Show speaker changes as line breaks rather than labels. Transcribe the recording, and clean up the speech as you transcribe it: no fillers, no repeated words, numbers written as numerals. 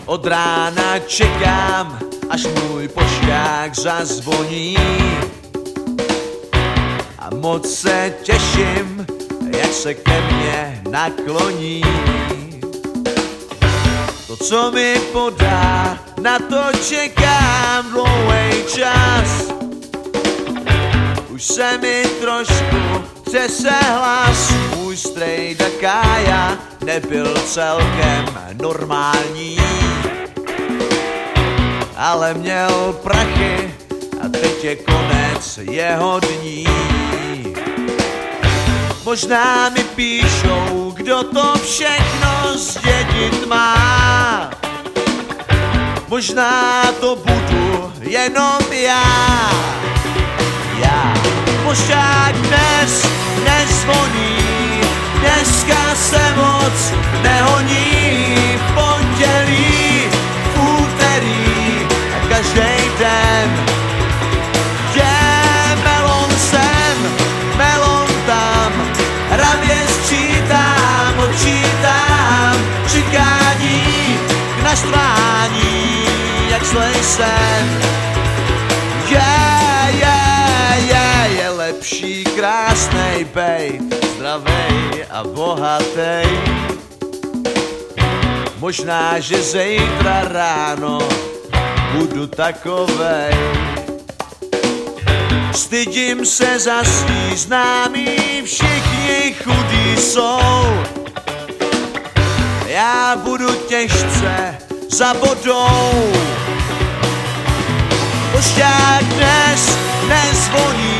Od rána čekám, až můj pošťák zazvoní. A moc se těším, jak se ke mně nakloní. To, co mi podá, na to čekám dlouhý čas. Už se mi trošku třese hlas, můj strejda Kája nebyl celkem normální, ale měl prachy a teď je konec jeho dní. Možná mi píšou, kdo to všechno zdědit má. Možná to budu jenom já. Pošťák dnes nezvoní, dneska se moc nehoní. V pondělí, v úterý a každý den je melon sem, melon tam. Hravě sčítám, odčítám čekání k naštvání, jak zlej jsem. Je lepší krásnej bejt, zdravej a bohatej. Možná, že zítra ráno budu takovej. Stydím se za svý známý, všichni chudí jsou. Já budu těžce za vodou. Pošťák dnes nezvoní,